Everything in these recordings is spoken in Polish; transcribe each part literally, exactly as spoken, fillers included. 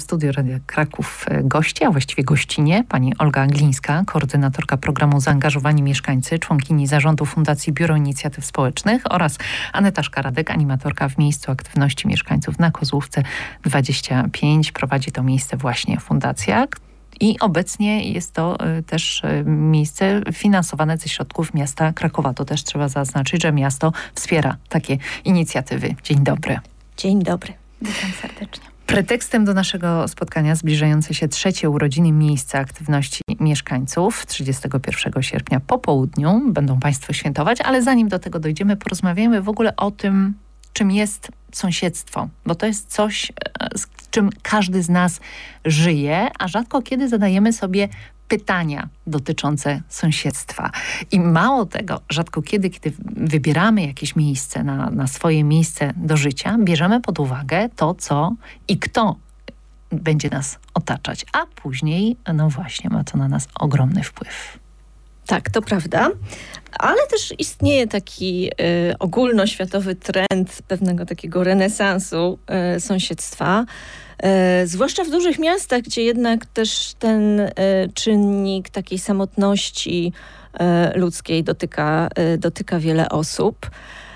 studiu Radia Kraków gości, a właściwie gościnie, pani Olga Glińska, koordynatorka programu Zaangażowani Mieszkańcy, członkini zarządu Fundacji Biuro Inicjatyw Społecznych oraz Aneta Szkaradek, animatorka w miejscu aktywności mieszkańców na Kozłówce dwadzieścia pięć. Prowadzi to miejsce właśnie fundacja. I obecnie jest to też miejsce finansowane ze środków miasta Krakowa. To też trzeba zaznaczyć, że miasto wspiera takie inicjatywy. Dzień dobry. Dzień dobry. Witam serdecznie. Pretekstem do naszego spotkania zbliżające się trzecie urodziny miejsca aktywności mieszkańców trzydziestego pierwszego sierpnia po południu. Będą państwo świętować, ale zanim do tego dojdziemy, porozmawiajmy w ogóle o tym, czym jest sąsiedztwo, bo to jest coś, z czym każdy z nas żyje, a rzadko kiedy zadajemy sobie pytania dotyczące sąsiedztwa. I mało tego, rzadko kiedy, kiedy wybieramy jakieś miejsce na, na swoje miejsce do życia, bierzemy pod uwagę to, co i kto będzie nas otaczać, a później, no właśnie, ma to na nas ogromny wpływ. Tak, to prawda, ale też istnieje taki y, ogólnoświatowy trend pewnego takiego renesansu y, sąsiedztwa, y, zwłaszcza w dużych miastach, gdzie jednak też ten y, czynnik takiej samotności y, ludzkiej dotyka, y, dotyka wiele osób.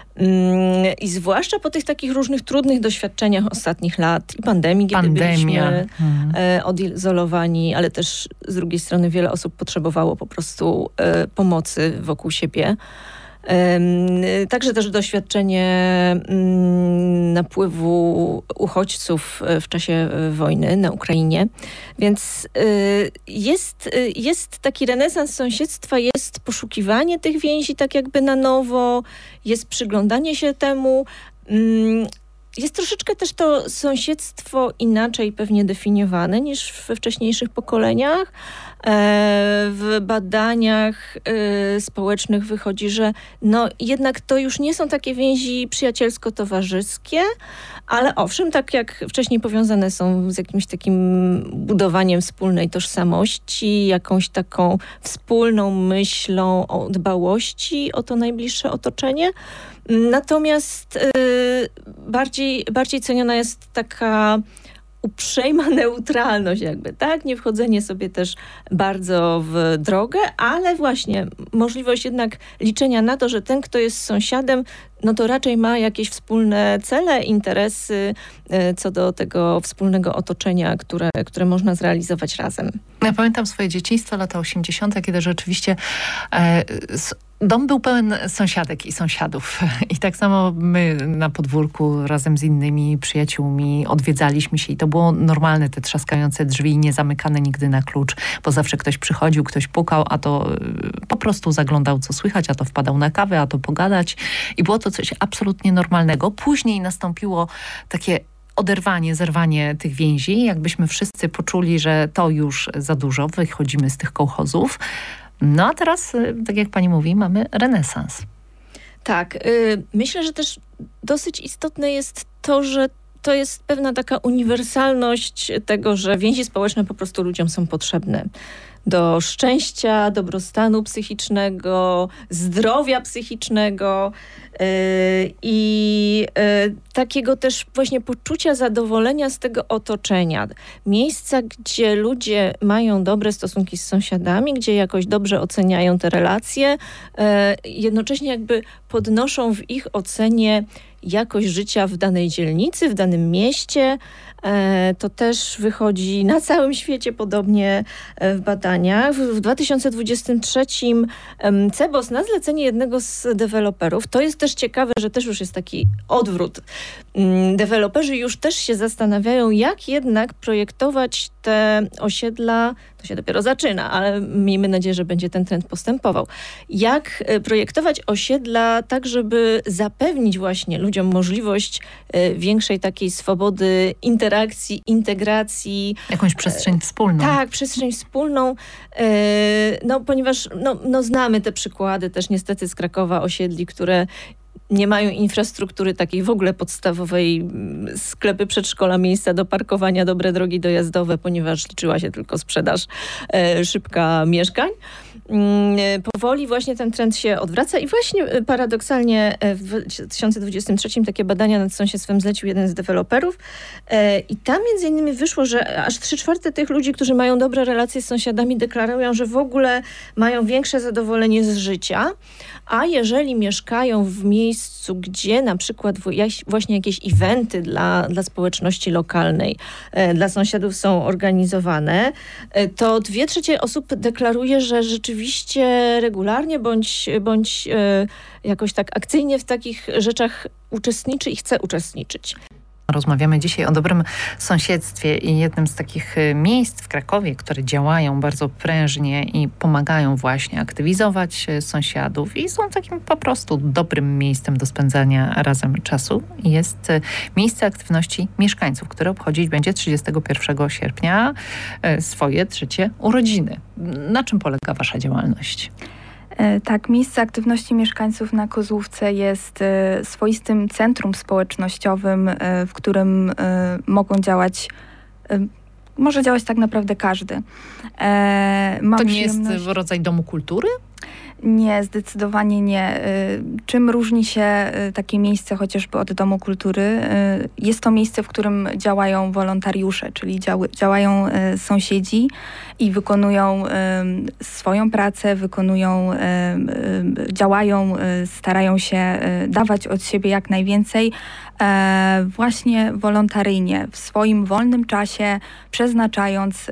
I zwłaszcza po tych takich różnych trudnych doświadczeniach ostatnich lat i pandemii, kiedy Pandemia. byliśmy hmm. e, odizolowani, ale też z drugiej strony wiele osób potrzebowało po prostu e, pomocy wokół siebie. E, także też doświadczenie m, napływu uchodźców w czasie wojny na Ukrainie. Więc e, jest, jest taki renesans sąsiedztwa, jest poszukiwanie tych więzi tak jakby na nowo, jest przyglądanie się temu. Jest troszeczkę też to sąsiedztwo inaczej pewnie definiowane niż we wcześniejszych pokoleniach. W badaniach społecznych wychodzi, że no jednak to już nie są takie więzi przyjacielsko-towarzyskie, ale owszem, tak jak wcześniej powiązane są z jakimś takim budowaniem wspólnej tożsamości, jakąś taką wspólną myślą o dbałości o to najbliższe otoczenie. Natomiast y, bardziej, bardziej ceniona jest taka uprzejma neutralność jakby, tak? Nie wchodzenie sobie też bardzo w drogę, ale właśnie możliwość jednak liczenia na to, że ten, kto jest sąsiadem, no to raczej ma jakieś wspólne cele, interesy y, co do tego wspólnego otoczenia, które, które można zrealizować razem. Ja pamiętam swoje dzieciństwo, lata osiemdziesiąte, kiedy rzeczywiście e, s- dom był pełen sąsiadek i sąsiadów. I tak samo my na podwórku razem z innymi przyjaciółmi odwiedzaliśmy się i to było normalne, te trzaskające drzwi, nie zamykane nigdy na klucz, bo zawsze ktoś przychodził, ktoś pukał, a to y, po prostu zaglądał, co słychać, a to wpadał na kawę, a to pogadać. I było to coś absolutnie normalnego. Później nastąpiło takie oderwanie, zerwanie tych więzi, jakbyśmy wszyscy poczuli, że to już za dużo, wychodzimy z tych kołchozów. No a teraz, tak jak pani mówi, mamy renesans. Tak, yy, myślę, że też dosyć istotne jest to, że to jest pewna taka uniwersalność tego, że więzi społeczne po prostu ludziom są potrzebne. Do szczęścia, dobrostanu psychicznego, zdrowia psychicznego yy, i yy, takiego też właśnie poczucia zadowolenia z tego otoczenia. Miejsca, gdzie ludzie mają dobre stosunki z sąsiadami, gdzie jakoś dobrze oceniają te relacje, yy, jednocześnie jakby podnoszą w ich ocenie jakość życia w danej dzielnicy, w danym mieście. To też wychodzi na całym świecie podobnie w badaniach. W dwa tysiące dwudziestym trzecim C B O S na zlecenie jednego z deweloperów, to jest też ciekawe, że też już jest taki odwrót. Deweloperzy już też się zastanawiają, jak jednak projektować te osiedla, to się dopiero zaczyna, ale miejmy nadzieję, że będzie ten trend postępował. Jak projektować osiedla tak, żeby zapewnić właśnie ludziom możliwość większej takiej swobody interakcji, integracji. Jakąś przestrzeń wspólną. Tak, przestrzeń wspólną, no ponieważ no, no, znamy te przykłady też niestety z Krakowa osiedli, które nie mają infrastruktury takiej w ogóle podstawowej, sklepy, przedszkola, miejsca do parkowania, dobre drogi dojazdowe, ponieważ liczyła się tylko sprzedaż e, szybka mieszkań. Powoli właśnie ten trend się odwraca i właśnie paradoksalnie w dwa tysiące dwudziestym trzecim takie badania nad sąsiedztwem zlecił jeden z deweloperów i tam między innymi wyszło, że aż trzy czwarte tych ludzi, którzy mają dobre relacje z sąsiadami, deklarują, że w ogóle mają większe zadowolenie z życia, a jeżeli mieszkają w miejscu, gdzie na przykład właśnie jakieś eventy dla, dla społeczności lokalnej, dla sąsiadów są organizowane, to dwie trzecie osób deklaruje, że rzeczywiście regularnie bądź, bądź jakoś tak akcyjnie w takich rzeczach uczestniczy i chce uczestniczyć. Rozmawiamy dzisiaj o dobrym sąsiedztwie i jednym z takich miejsc w Krakowie, które działają bardzo prężnie i pomagają właśnie aktywizować sąsiadów i są takim po prostu dobrym miejscem do spędzania razem czasu. Jest miejsce aktywności mieszkańców, które obchodzić będzie trzydziestego pierwszego sierpnia swoje trzecie urodziny. Na czym polega wasza działalność? Tak, miejsce aktywności mieszkańców na Kozłówce jest swoistym centrum społecznościowym, w którym mogą działać, może działać tak naprawdę każdy. Mam to nie przyjemność... jest rodzaj domu kultury? Nie, zdecydowanie nie. Czym różni się takie miejsce chociażby od Domu Kultury? Jest to miejsce, w którym działają wolontariusze, czyli działy, działają sąsiedzi i wykonują swoją pracę, wykonują, działają, starają się dawać od siebie jak najwięcej, właśnie wolontaryjnie, w swoim wolnym czasie, przeznaczając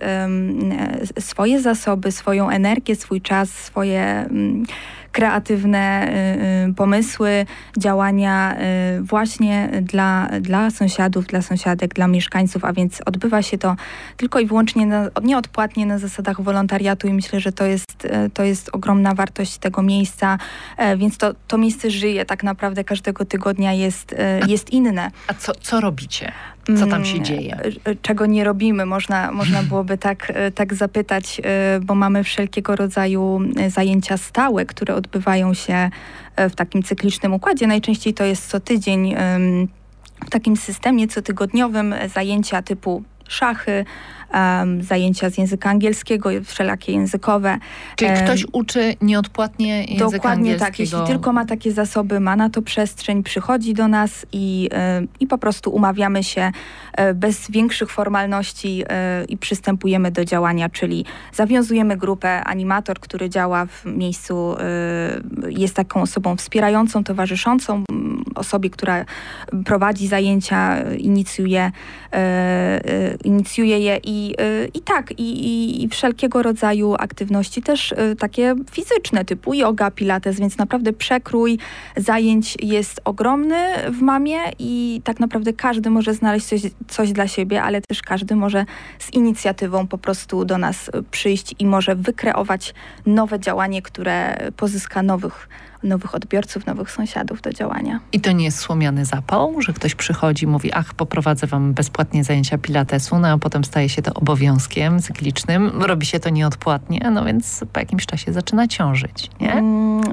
swoje zasoby, swoją energię, swój czas, swoje kreatywne y, pomysły, działania y, właśnie dla, dla sąsiadów, dla sąsiadek, dla mieszkańców, a więc odbywa się to tylko i wyłącznie na, nieodpłatnie na zasadach wolontariatu i myślę, że to jest, y, to jest ogromna wartość tego miejsca, y, więc to, to miejsce żyje tak naprawdę każdego tygodnia, jest, y, jest inne. A co, co robicie? Co tam się dzieje? Czego nie robimy, można, można byłoby tak, tak zapytać, bo mamy wszelkiego rodzaju zajęcia stałe, które odbywają się w takim cyklicznym układzie. Najczęściej to jest co tydzień w takim systemie cotygodniowym zajęcia typu szachy, um, zajęcia z języka angielskiego, wszelakie językowe. Czyli um, ktoś uczy nieodpłatnie języka dokładnie angielskiego? Tak, jeśli tylko ma takie zasoby, ma na to przestrzeń, przychodzi do nas i, y, i po prostu umawiamy się y, bez większych formalności y, i przystępujemy do działania, czyli zawiązujemy grupę, animator, który działa w miejscu, y, jest taką osobą wspierającą, towarzyszącą osobie, która prowadzi zajęcia, inicjuje, y, y, inicjuje je i, y, i tak, i, i, i wszelkiego rodzaju aktywności też y, takie fizyczne, typu yoga, pilates, więc naprawdę przekrój zajęć jest ogromny w mamie i tak naprawdę każdy może znaleźć coś, coś dla siebie, ale też każdy może z inicjatywą po prostu do nas przyjść i może wykreować nowe działanie, które pozyska nowych nowych odbiorców, nowych sąsiadów do działania. I to nie jest słomiany zapał, że ktoś przychodzi i mówi, ach, poprowadzę wam bezpłatnie zajęcia pilatesu, no a potem staje się to obowiązkiem cyklicznym, robi się to nieodpłatnie, no więc po jakimś czasie zaczyna ciążyć, nie?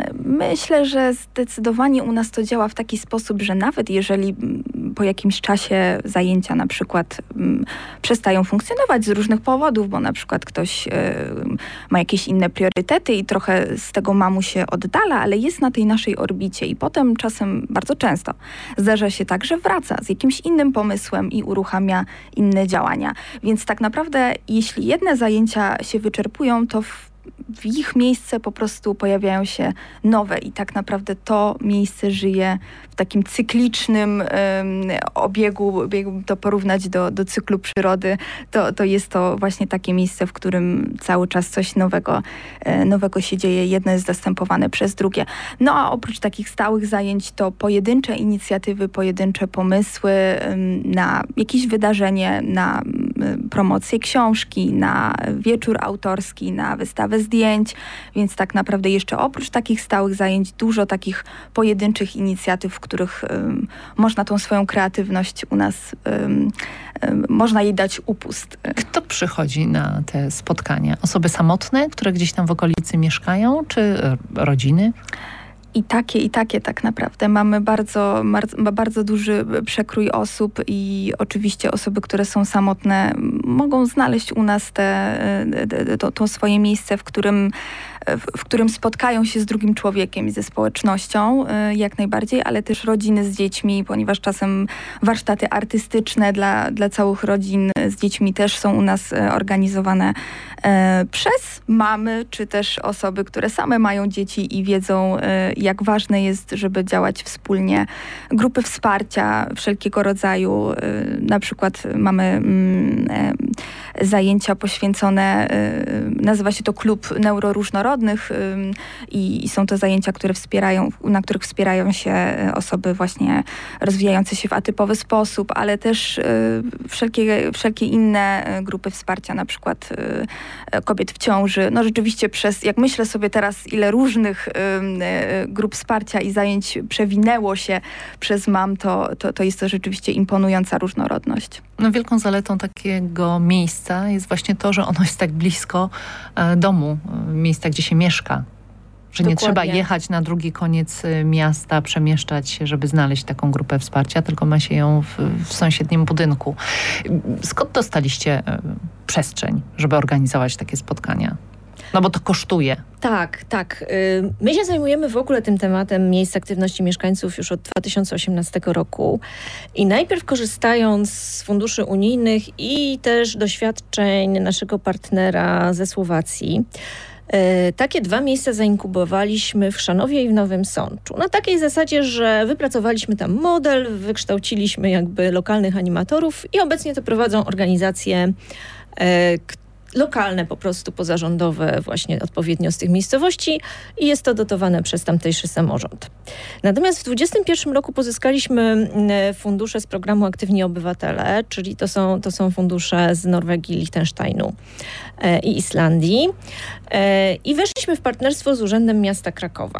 Myślę, że zdecydowanie u nas to działa w taki sposób, że nawet jeżeli po jakimś czasie zajęcia na przykład um, przestają funkcjonować z różnych powodów, bo na przykład ktoś um, ma jakieś inne priorytety i trochę z tego mamu się oddala, ale jest na tej naszej orbicie i potem czasem, bardzo często zdarza się tak, że wraca z jakimś innym pomysłem i uruchamia inne działania. Więc tak naprawdę, jeśli jedne zajęcia się wyczerpują, to w w ich miejsce po prostu pojawiają się nowe i tak naprawdę to miejsce żyje w takim cyklicznym um, obiegu, jakby to porównać do, do cyklu przyrody, to, to jest to właśnie takie miejsce, w którym cały czas coś nowego, e, nowego się dzieje. Jedno jest zastępowane przez drugie. No a oprócz takich stałych zajęć to pojedyncze inicjatywy, pojedyncze pomysły um, na jakieś wydarzenie, na um, promocję książki, na wieczór autorski, na wystawę zdjęć, więc tak naprawdę jeszcze oprócz takich stałych zajęć dużo takich pojedynczych inicjatyw, w których um, można tą swoją kreatywność u nas, um, um, można jej dać upust. Kto przychodzi na te spotkania? Osoby samotne, które gdzieś tam w okolicy mieszkają, czy rodziny? I takie, i takie tak naprawdę. Mamy bardzo, bardzo, bardzo duży przekrój osób i oczywiście osoby, które są samotne, mogą znaleźć u nas te, to, to swoje miejsce, w którym, w którym spotkają się z drugim człowiekiem i ze społecznością, jak najbardziej, ale też rodziny z dziećmi, ponieważ czasem warsztaty artystyczne dla, dla całych rodzin z dziećmi też są u nas organizowane przez mamy, czy też osoby, które same mają dzieci i wiedzą, jak ważne jest, żeby działać wspólnie. Grupy wsparcia wszelkiego rodzaju, na przykład mamy zajęcia poświęcone, nazywa się to Klub Neuroróżnorodnych i są to zajęcia, które wspierają, na których wspierają się osoby właśnie rozwijające się w atypowy sposób, ale też wszelkie, wszelkie inne grupy wsparcia, na przykład kobiet w ciąży. No rzeczywiście przez, jak myślę sobie teraz, ile różnych grup wsparcia i zajęć przewinęło się przez mam, to, to, to jest to rzeczywiście imponująca różnorodność. No, wielką zaletą takiego miejsca jest właśnie to, że ono jest tak blisko e, domu, e, miejsca, gdzie się mieszka. Że nie Dokładnie. trzeba jechać na drugi koniec miasta, przemieszczać się, żeby znaleźć taką grupę wsparcia, tylko ma się ją w, w sąsiednim budynku. Skąd dostaliście e, przestrzeń, żeby organizować takie spotkania? No bo to kosztuje. Tak, tak. My się zajmujemy w ogóle tym tematem miejsc aktywności mieszkańców już od dwa tysiące osiemnastego roku i najpierw korzystając z funduszy unijnych i też doświadczeń naszego partnera ze Słowacji, takie dwa miejsca zainkubowaliśmy w Chrzanowie i w Nowym Sączu. Na takiej zasadzie, że wypracowaliśmy tam model, wykształciliśmy jakby lokalnych animatorów i obecnie to prowadzą organizacje, które lokalne po prostu, pozarządowe właśnie odpowiednio z tych miejscowości i jest to dotowane przez tamtejszy samorząd. Natomiast w dwudziestym pierwszym roku pozyskaliśmy fundusze z programu Aktywni Obywatele, czyli to są, to są fundusze z Norwegii, Liechtensteinu e, i Islandii e, i weszliśmy w partnerstwo z Urzędem Miasta Krakowa.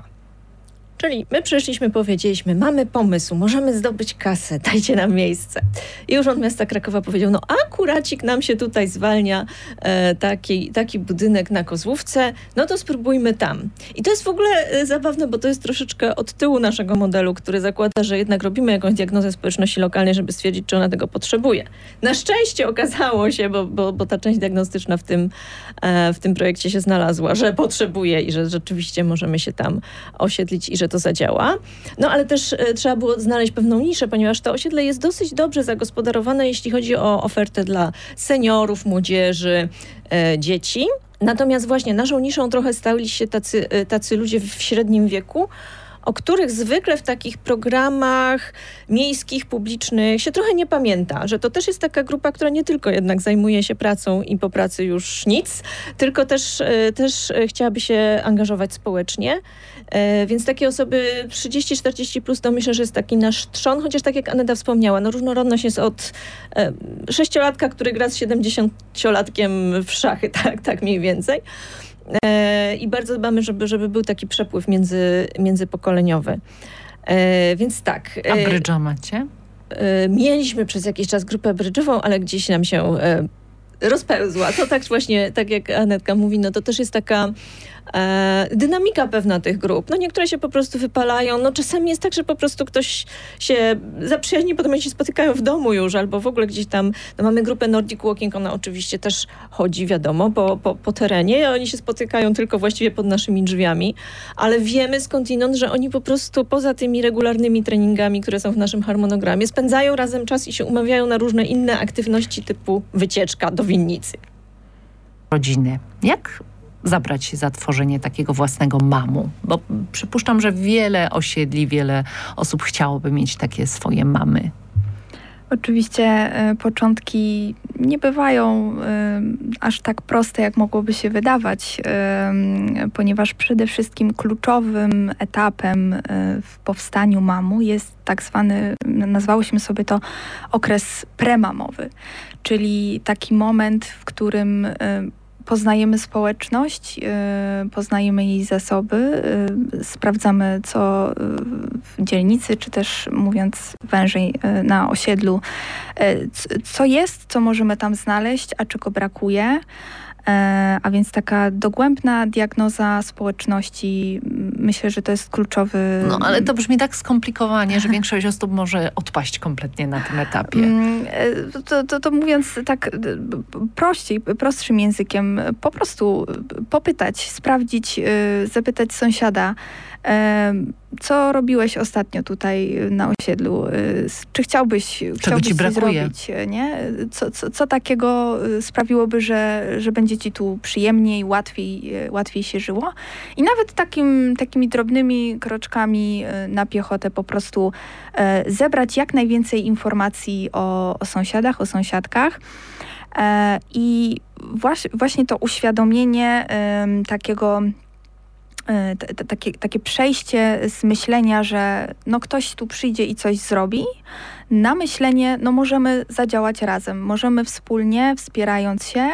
Czyli my przyszliśmy, powiedzieliśmy, mamy pomysł, możemy zdobyć kasę, dajcie nam miejsce. I Urząd Miasta Krakowa powiedział, no akuracik nam się tutaj zwalnia e, taki, taki budynek na Kozłówce, no to spróbujmy tam. I to jest w ogóle e, zabawne, bo to jest troszeczkę od tyłu naszego modelu, który zakłada, że jednak robimy jakąś diagnozę społeczności lokalnej, żeby stwierdzić, czy ona tego potrzebuje. Na szczęście okazało się, bo, bo, bo ta część diagnostyczna w tym, e, w tym projekcie się znalazła, że potrzebuje i że rzeczywiście możemy się tam osiedlić i że to zadziała. No ale też e, trzeba było znaleźć pewną niszę, ponieważ to osiedle jest dosyć dobrze zagospodarowane, jeśli chodzi o ofertę dla seniorów, młodzieży, e, dzieci. Natomiast właśnie naszą niszą trochę stali się tacy, e, tacy ludzie w średnim wieku, o których zwykle w takich programach miejskich, publicznych się trochę nie pamięta, że to też jest taka grupa, która nie tylko jednak zajmuje się pracą i po pracy już nic, tylko też, też chciałaby się angażować społecznie. Więc takie osoby trzydzieści czterdzieści plus to myślę, że jest taki nasz trzon, chociaż tak jak Aneta wspomniała, no różnorodność jest od sześciolatka, który gra z siedemdziesięciolatkiem w szachy, tak, tak mniej więcej. E, I bardzo dbamy, żeby, żeby był taki przepływ między, międzypokoleniowy. E, więc tak. A brydża macie? E, mieliśmy przez jakiś czas grupę brydżową, ale gdzieś nam się e, rozpełzła. To tak właśnie, tak jak Anetka mówi, no to też jest taka e, dynamika pewna tych grup. No niektóre się po prostu wypalają. No czasami jest tak, że po prostu ktoś się zaprzyjaźni, potem oni się spotykają w domu już, albo w ogóle gdzieś tam. No mamy grupę Nordic Walking, ona oczywiście też chodzi, wiadomo, po, po, po terenie. Oni się spotykają tylko właściwie pod naszymi drzwiami, ale wiemy skądinąd, że oni po prostu poza tymi regularnymi treningami, które są w naszym harmonogramie, spędzają razem czas i się umawiają na różne inne aktywności typu wycieczka do winnicy. Rodziny. Jak zabrać się za tworzenie takiego własnego mamu? Bo przypuszczam, że wiele osiedli, wiele osób chciałoby mieć takie swoje mamy. Oczywiście y, początki nie bywają y, aż tak proste, jak mogłoby się wydawać, y, ponieważ przede wszystkim kluczowym etapem y, w powstaniu mamu jest tak zwany, nazwałyśmy sobie to okres premamowy, czyli taki moment, w którym y, poznajemy społeczność, yy, poznajemy jej zasoby, yy, sprawdzamy co w dzielnicy, czy też mówiąc wężej yy, na osiedlu, yy, co jest, co możemy tam znaleźć, a czego brakuje. A więc taka dogłębna diagnoza społeczności, myślę, że to jest kluczowy... No ale to brzmi tak skomplikowanie, że większość osób może odpaść kompletnie na tym etapie. To, to, to mówiąc tak prościej, prostszym językiem, po prostu popytać, sprawdzić, zapytać sąsiada, co robiłeś ostatnio tutaj na osiedlu? Czy chciałbyś, chciałbyś coś zrobić? Nie? Co, co, co takiego sprawiłoby, że, że będzie ci tu przyjemniej, łatwiej, łatwiej się żyło? I nawet takim, takimi drobnymi kroczkami na piechotę po prostu zebrać jak najwięcej informacji o, o sąsiadach, o sąsiadkach. I właśnie to uświadomienie takiego T- t- takie, takie przejście z myślenia, że no ktoś tu przyjdzie i coś zrobi, na myślenie, no możemy zadziałać razem, możemy wspólnie, wspierając się,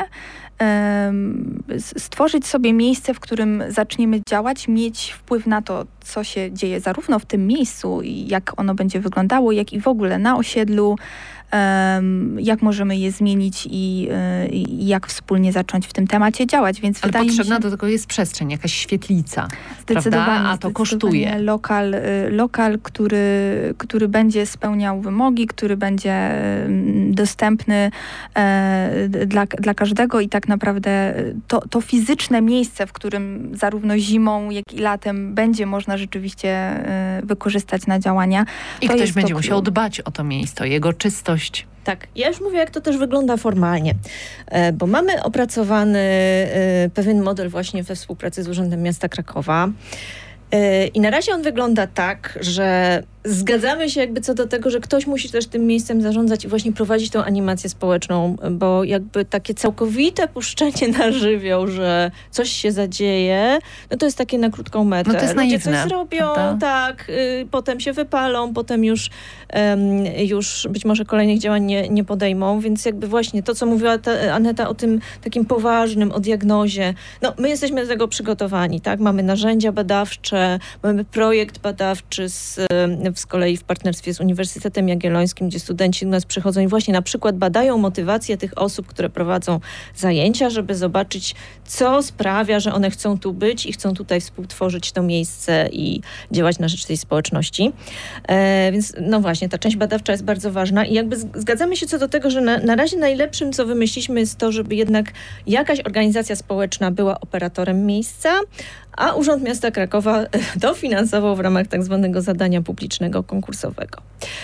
ym, stworzyć sobie miejsce, w którym zaczniemy działać, mieć wpływ na to, co się dzieje zarówno w tym miejscu i jak ono będzie wyglądało, jak i w ogóle na osiedlu, Um, jak możemy je zmienić i, y, i jak wspólnie zacząć w tym temacie działać. Więc Ale wydaje potrzebna mi się, do tego jest przestrzeń, jakaś świetlica, zdecydowanie, prawda? A to kosztuje. Lokal, y, lokal który, który będzie spełniał wymogi, który będzie y, dostępny y, dla, dla każdego i tak naprawdę to, to fizyczne miejsce, w którym zarówno zimą, jak i latem będzie można rzeczywiście y, wykorzystać na działania. I to ktoś jest będzie to musiał klucz. dbać o to miejsce, o jego czystość. Tak, ja już mówię, jak to też wygląda formalnie, bo mamy opracowany pewien model właśnie we współpracy z Urzędem Miasta Krakowa i na razie on wygląda tak, że zgadzamy się jakby co do tego, że ktoś musi też tym miejscem zarządzać i właśnie prowadzić tą animację społeczną, bo jakby takie całkowite puszczenie na żywioł, że coś się zadzieje, no to jest takie na krótką metę. No to jest Ludzie naiwne, coś zrobią, prawda? tak, y, potem się wypalą, potem już, um, już być może kolejnych działań nie, nie podejmą, więc jakby właśnie to, co mówiła ta Aneta o tym takim poważnym, o diagnozie, no my jesteśmy do tego przygotowani, tak? Mamy narzędzia badawcze, mamy projekt badawczy z z kolei w partnerstwie z Uniwersytetem Jagiellońskim, gdzie studenci do nas przychodzą i właśnie na przykład badają motywację tych osób, które prowadzą zajęcia, żeby zobaczyć, co sprawia, że one chcą tu być i chcą tutaj współtworzyć to miejsce i działać na rzecz tej społeczności. E, więc no właśnie, ta część badawcza jest bardzo ważna i jakby zgadzamy się co do tego, że na, na razie najlepszym, co wymyśliliśmy, jest to, żeby jednak jakaś organizacja społeczna była operatorem miejsca, a Urząd Miasta Krakowa dofinansował w ramach tak zwanego zadania publicznego konkursowego.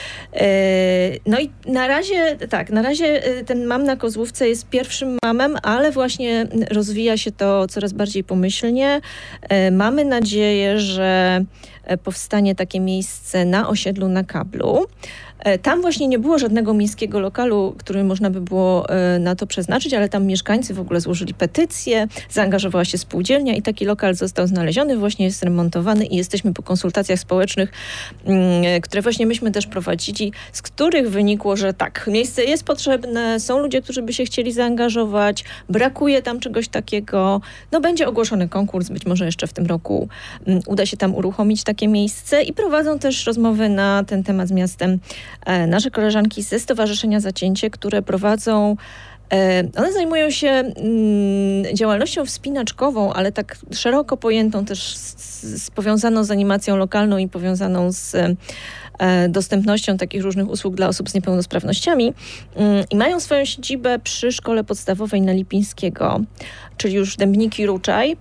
No i na razie, tak, na razie ten M A M na Kozłówce jest pierwszym M A M-em, ale właśnie rozwija się to coraz bardziej pomyślnie. Mamy nadzieję, że powstanie takie miejsce na osiedlu na Kablu. Tam właśnie nie było żadnego miejskiego lokalu, który można by było na to przeznaczyć, ale tam mieszkańcy w ogóle złożyli petycję, zaangażowała się spółdzielnia i taki lokal został znaleziony, właśnie jest remontowany i jesteśmy po konsultacjach społecznych, które właśnie myśmy też prowadzili, z których wynikło, że tak, miejsce jest potrzebne, są ludzie, którzy by się chcieli zaangażować, brakuje tam czegoś takiego, no będzie ogłoszony konkurs, być może jeszcze w tym roku uda się tam uruchomić takie miejsce i prowadzą też rozmowy na ten temat z miastem nasze koleżanki ze Stowarzyszenia Zacięcie, które prowadzą, one zajmują się mm, działalnością wspinaczkową, ale tak szeroko pojętą też z, z, powiązaną z animacją lokalną i powiązaną z e, dostępnością takich różnych usług dla osób z niepełnosprawnościami mm, i mają swoją siedzibę przy Szkole Podstawowej na Lipińskiego, czyli już Dębniki Ruczaj.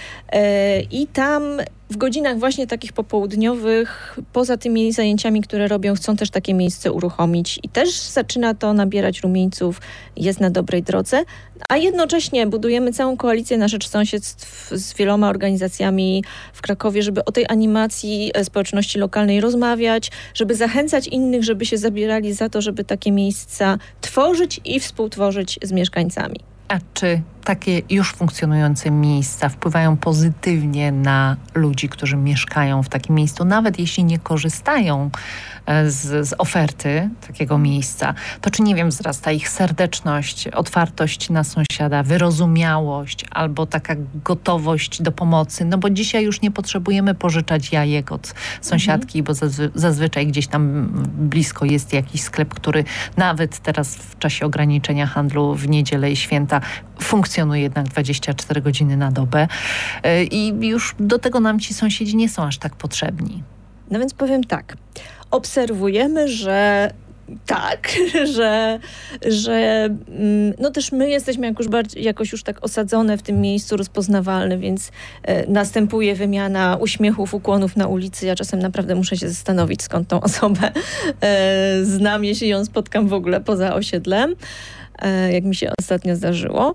I tam w godzinach właśnie takich popołudniowych, poza tymi zajęciami, które robią, chcą też takie miejsce uruchomić i też zaczyna to nabierać rumieńców, jest na dobrej drodze, a jednocześnie budujemy całą koalicję na rzecz sąsiedztw z wieloma organizacjami w Krakowie, żeby o tej animacji społeczności lokalnej rozmawiać, żeby zachęcać innych, żeby się zabierali za to, żeby takie miejsca tworzyć i współtworzyć z mieszkańcami. A czy takie już funkcjonujące miejsca wpływają pozytywnie na ludzi, którzy mieszkają w takim miejscu, nawet jeśli nie korzystają z, z oferty takiego miejsca, to czy, nie wiem, wzrasta ich serdeczność, otwartość na sąsiada, wyrozumiałość albo taka gotowość do pomocy, no bo dzisiaj już nie potrzebujemy pożyczać jajek od sąsiadki, mhm. bo zazwy zazwyczaj gdzieś tam blisko jest jakiś sklep, który nawet teraz w czasie ograniczenia handlu w niedzielę i święta funkcjonuje jednak dwadzieścia cztery godziny na dobę i już do tego nam ci sąsiedzi nie są aż tak potrzebni. No więc powiem tak. Obserwujemy, że tak, że, że no też my jesteśmy jakoś, bardziej, jakoś już tak osadzone w tym miejscu, rozpoznawalne, więc e, następuje wymiana uśmiechów, ukłonów na ulicy. Ja czasem naprawdę muszę się zastanowić, skąd tą osobę e, znam, jeśli ją spotkam w ogóle poza osiedlem, e, jak mi się ostatnio zdarzyło.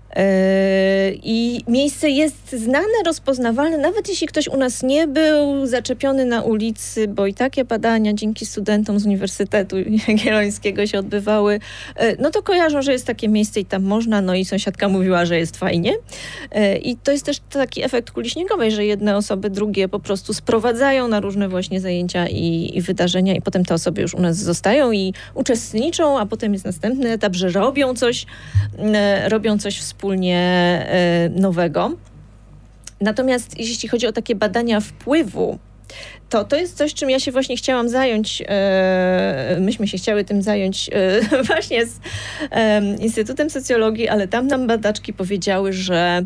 I miejsce jest znane, rozpoznawalne, nawet jeśli ktoś u nas nie był zaczepiony na ulicy, bo i takie badania dzięki studentom z Uniwersytetu Jagiellońskiego się odbywały, no to kojarzą, że jest takie miejsce i tam można, no i sąsiadka mówiła, że jest fajnie. I to jest też taki efekt kuli śniegowej, że jedne osoby drugie po prostu sprowadzają na różne właśnie zajęcia i, i wydarzenia i potem te osoby już u nas zostają i uczestniczą, a potem jest następny etap, że robią coś, robią coś wspólnie wspólnie nowego. Natomiast jeśli chodzi o takie badania wpływu, to to jest coś, czym ja się właśnie chciałam zająć. Myśmy się chciały tym zająć właśnie z Instytutem Socjologii, ale tam nam badaczki powiedziały, że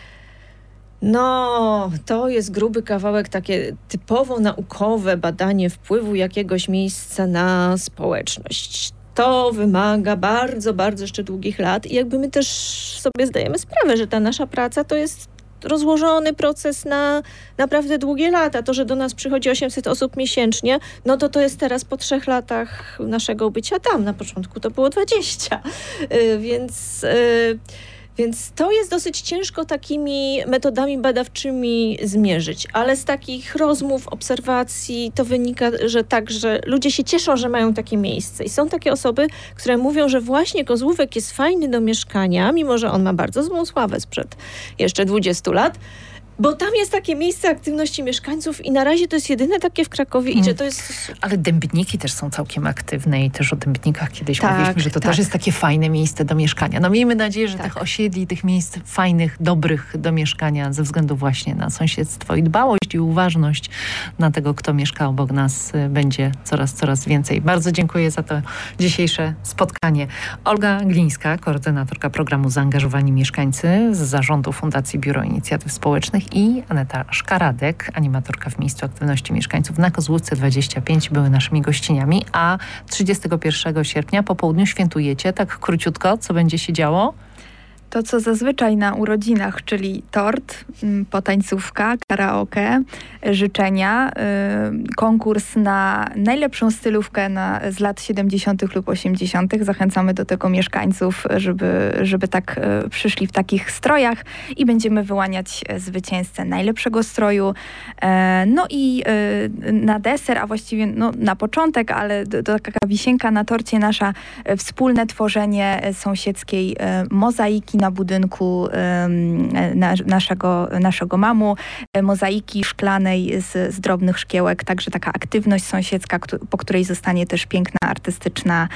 no, to jest gruby kawałek, takie typowo naukowe badanie wpływu jakiegoś miejsca na społeczność. To wymaga bardzo, bardzo jeszcze długich lat i jakby my też sobie zdajemy sprawę, że ta nasza praca to jest rozłożony proces na naprawdę długie lata. To, że do nas przychodzi osiemset osób miesięcznie, no to to jest teraz po trzech latach naszego bycia tam. Na początku to było dwadzieścia. Yy, więc... Yy, Więc to jest dosyć ciężko takimi metodami badawczymi zmierzyć, ale z takich rozmów, obserwacji to wynika, że tak, że ludzie się cieszą, że mają takie miejsce. I są takie osoby, które mówią, że właśnie Kozłówek jest fajny do mieszkania, mimo że on ma bardzo złą sławę sprzed jeszcze dwudziestu lat, bo tam jest takie miejsce aktywności mieszkańców i na razie to jest jedyne takie w Krakowie hmm. i że to jest... Ale Dębniki też są całkiem aktywne i też o Dębnikach kiedyś tak, mówiliśmy, że to tak. też jest takie fajne miejsce do mieszkania. No miejmy nadzieję, że tak. tych osiedli, tych miejsc fajnych, dobrych do mieszkania ze względu właśnie na sąsiedztwo i dbałość i uważność na tego, kto mieszka obok nas, będzie coraz, coraz więcej. Bardzo dziękuję za to dzisiejsze spotkanie. Olga Glińska, koordynatorka programu Zaangażowani Mieszkańcy z zarządu Fundacji Biuro Inicjatyw Społecznych i Aneta Szkaradek, animatorka w miejscu aktywności mieszkańców na Kozłówce dwadzieścia pięć, były naszymi gościniami, a trzydziestego pierwszego sierpnia po południu świętujecie, tak króciutko, co będzie się działo? To, co zazwyczaj na urodzinach, czyli tort, potańcówka, karaoke, życzenia, yy, konkurs na najlepszą stylówkę na, z lat siedemdziesiątych lub osiemdziesiątych. Zachęcamy do tego mieszkańców, żeby, żeby tak yy, przyszli w takich strojach i będziemy wyłaniać zwycięzcę najlepszego stroju. Yy, no i yy, na deser, a właściwie no, na początek, ale to, to taka wisienka na torcie, nasza yy, wspólne tworzenie sąsiedzkiej yy, mozaiki na budynku um, na, naszego, naszego mamu, mozaiki szklanej z, z drobnych szkiełek, także taka aktywność sąsiedzka, po której zostanie też piękna artystyczna,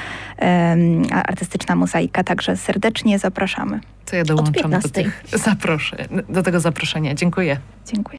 um, artystyczna mozaika, także serdecznie zapraszamy. To ja dołączam do tych zaproszeń, do tego zaproszenia. Dziękuję. Dziękuję.